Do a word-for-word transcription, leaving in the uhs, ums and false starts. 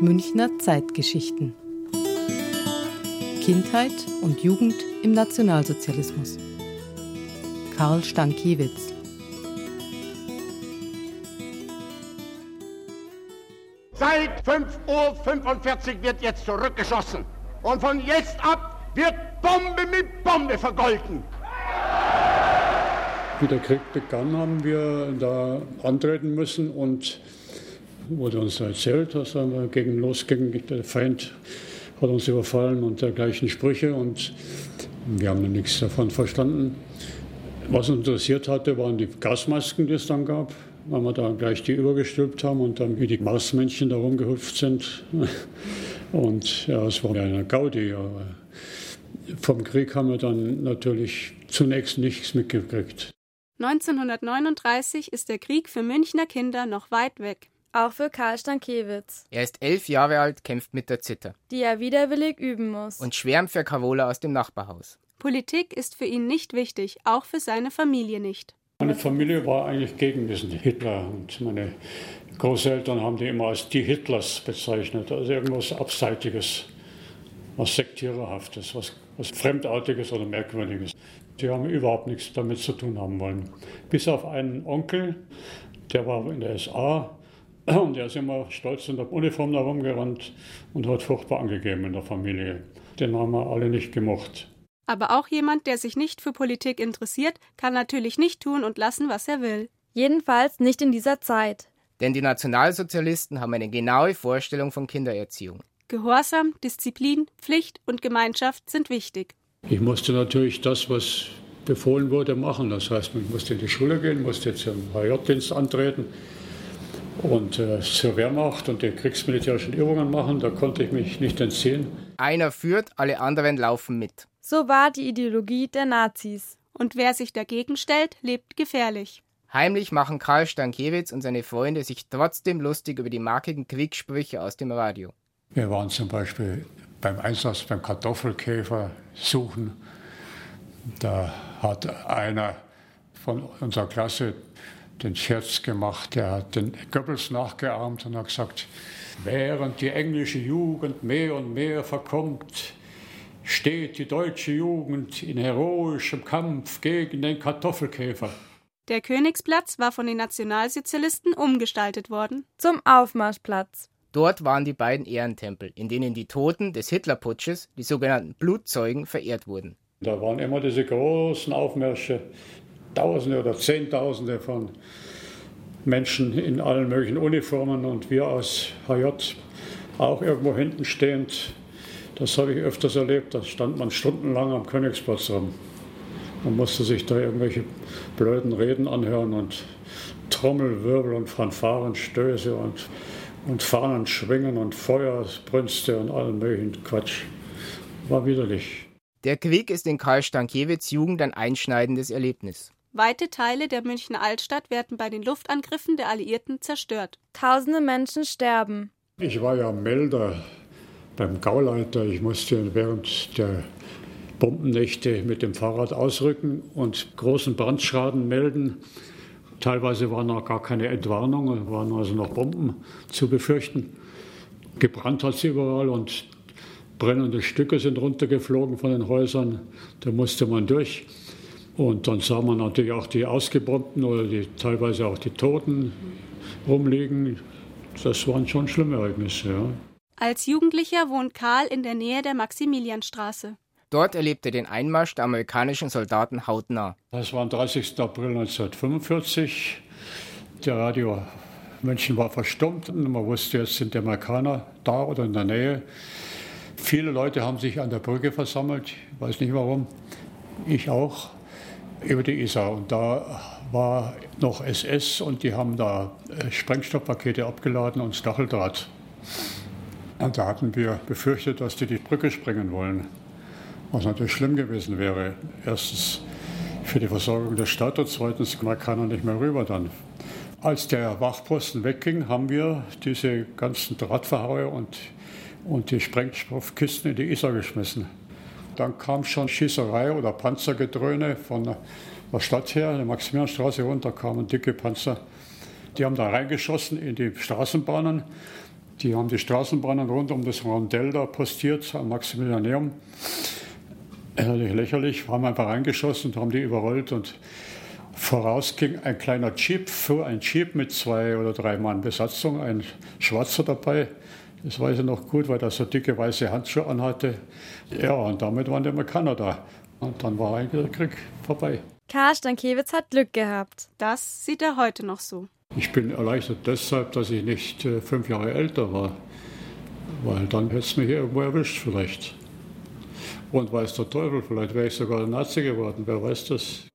Münchner Zeitgeschichten. Kindheit und Jugend im Nationalsozialismus. Karl Stankiewicz. Seit fünf Uhr fünfundvierzig wird jetzt zurückgeschossen. Und von jetzt ab wird Bombe mit Bombe vergolten. Wie der Krieg begann, haben wir da antreten müssen und wurde uns erzählt, dass wir gegen losging. Der Feind hat uns überfallen und dergleichen Sprüche und wir haben nichts davon verstanden. Was uns interessiert hatte, waren die Gasmasken, die es dann gab, weil wir da gleich die übergestülpt haben und dann wie die Marsmännchen da rumgehüpft sind. Und ja, es war eine Gaudi. Aber vom Krieg haben wir dann natürlich zunächst nichts mitgekriegt. neunzehnhundertneununddreißig ist der Krieg für Münchner Kinder noch weit weg. Auch für Karl Stankiewicz. Er ist elf Jahre alt, kämpft mit der Zither. Die er widerwillig üben muss. Und schwärmt für Carola aus dem Nachbarhaus. Politik ist für ihn nicht wichtig, auch für seine Familie nicht. Meine Familie war eigentlich gegen diesen Hitler und meine Großeltern haben die immer als die Hitlers bezeichnet. Also irgendwas Abseitiges, was Sektiererhaftes, was, was Fremdartiges oder Merkwürdiges. Die haben überhaupt nichts damit zu tun haben wollen. Bis auf einen Onkel, der war in der S A und der ist immer stolz in der Uniform da rumgerannt und hat furchtbar angegeben in der Familie. Den haben wir alle nicht gemocht. Aber auch jemand, der sich nicht für Politik interessiert, kann natürlich nicht tun und lassen, was er will. Jedenfalls nicht in dieser Zeit. Denn die Nationalsozialisten haben eine genaue Vorstellung von Kindererziehung. Gehorsam, Disziplin, Pflicht und Gemeinschaft sind wichtig. Ich musste natürlich das, was befohlen wurde, machen. Das heißt, ich musste in die Schule gehen, musste zum H J-Dienst antreten und äh, zur Wehrmacht und die kriegsmilitärischen Übungen machen. Da konnte ich mich nicht entziehen. Einer führt, alle anderen laufen mit. So war die Ideologie der Nazis. Und wer sich dagegen stellt, lebt gefährlich. Heimlich machen Karl Stankiewicz und seine Freunde sich trotzdem lustig über die markigen Quicksprüche aus dem Radio. Wir waren zum Beispiel beim Einsatz beim Kartoffelkäfer suchen. Da hat einer von unserer Klasse den Scherz gemacht, der hat den Goebbels nachgeahmt und hat gesagt, während die englische Jugend mehr und mehr verkommt, steht die deutsche Jugend in heroischem Kampf gegen den Kartoffelkäfer. Der Königsplatz war von den Nationalsozialisten umgestaltet worden. Zum Aufmarschplatz. Dort waren die beiden Ehrentempel, in denen die Toten des Hitlerputsches, die sogenannten Blutzeugen, verehrt wurden. Da waren immer diese großen Aufmärsche, Tausende oder Zehntausende von Menschen in allen möglichen Uniformen und wir aus H J auch irgendwo hinten stehend. Das habe ich öfters erlebt, da stand man stundenlang am Königsplatz rum. Man musste sich da irgendwelche blöden Reden anhören und Trommelwirbel und Fanfarenstöße und, und Fahnen schwingen und Feuerbrünste und allen möglichen Quatsch. War widerlich. Der Krieg ist in Karl Stankiewicz' Jugend ein einschneidendes Erlebnis. Weite Teile der Münchner Altstadt werden bei den Luftangriffen der Alliierten zerstört. Tausende Menschen sterben. Ich war ja Melder beim Gauleiter. Ich musste während der Bombennächte mit dem Fahrrad ausrücken und großen Brandschaden melden. Teilweise war noch gar keine Entwarnung, waren also noch Bomben zu befürchten. Gebrannt hat es überall und brennende Stücke sind runtergeflogen von den Häusern. Da musste man durch. Und dann sah man natürlich auch die Ausgebombten oder die, teilweise auch die Toten rumliegen. Das waren schon schlimme Ereignisse, ja. Als Jugendlicher wohnt Karl in der Nähe der Maximilianstraße. Dort erlebte er den Einmarsch der amerikanischen Soldaten hautnah. Das war am dreißigsten April neunzehnhundertfünfundvierzig. Der Radio München war verstummt. Man wusste, jetzt sind die Amerikaner da oder in der Nähe. Viele Leute haben sich an der Brücke versammelt, ich weiß nicht warum. Ich auch, über die Isar. Und da war noch S S und die haben da Sprengstoffpakete abgeladen und Stacheldraht. Und da hatten wir befürchtet, dass die die Brücke sprengen wollen. Was natürlich schlimm gewesen wäre. Erstens für die Versorgung der Stadt und zweitens, man kann ja nicht mehr rüber dann. Als der Wachposten wegging, haben wir diese ganzen Drahtverhaue und, und die Sprengstoffkisten in die Isar geschmissen. Dann kam schon Schießerei oder Panzergedröhne von der Stadt her, der Maximilianstraße runter kamen dicke Panzer. Die haben da reingeschossen in die Straßenbahnen Die haben die Straßenbahnen rund um das Rondell da postiert, am Maximilianeum. Natürlich lächerlich, haben einfach reingeschossen und haben die überrollt. Und voraus ging ein kleiner Jeep, fuhr ein Jeep mit zwei oder drei Mann Besatzung, ein Schwarzer dabei. Das weiß ich noch gut, weil er so dicke weiße Handschuhe anhatte. Ja, und damit waren die Amerikaner da. Und dann war eigentlich der Krieg vorbei. Karl Stankiewicz hat Glück gehabt. Das sieht er heute noch so. Ich bin erleichtert deshalb, dass ich nicht äh, fünf Jahre älter war. Weil dann hätte es mich irgendwo erwischt vielleicht. Und weiß der Teufel, vielleicht wäre ich sogar ein Nazi geworden, wer weiß das.